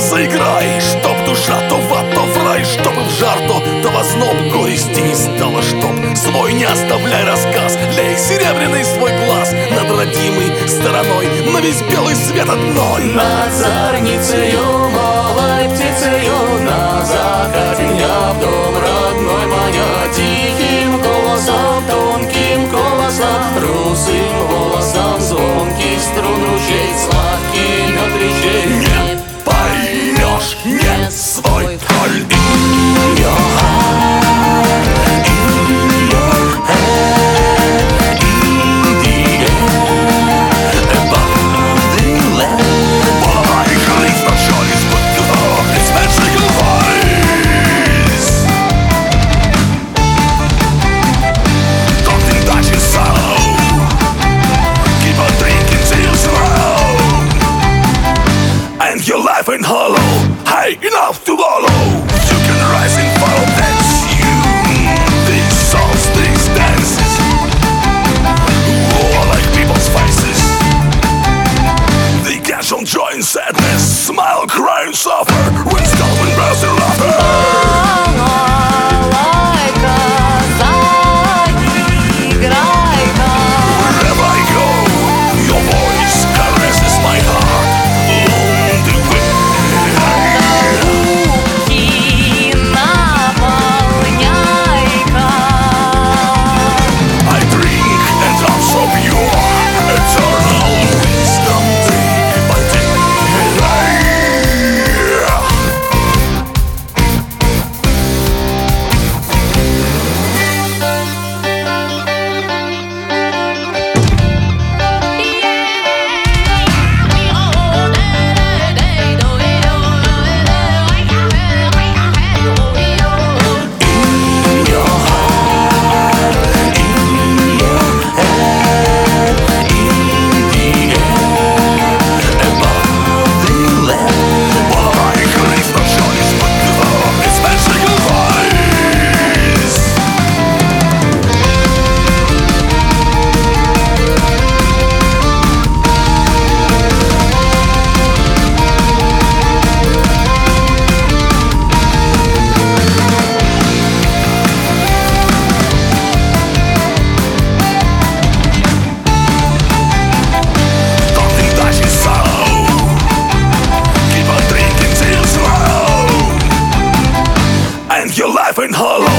заиграй, чтоб душа то в ад, то в рай, чтоб в жар, то в озноб, горести не стало, чтоб свой не оставляй рассказ, лей серебряный свой глаз над родимой стороной, на весь белый свет одной. Над зорницею, малой птицею, на закате меня в дом родной маня, тихим голосом, тонким голосом, русым волосом, звонкий струн ручей, сладкий мед речей. Не поймешь, не свой коль. Your life ain't hollow, high enough to wallow. You can rise and fall, that's you. These songs, these dances, all like people's faces. They catch on joy and sadness, smile, cry and suffer, when stop and burst in laughter. Wherever I go, your voice caresses my heart. Your life ain't hollow.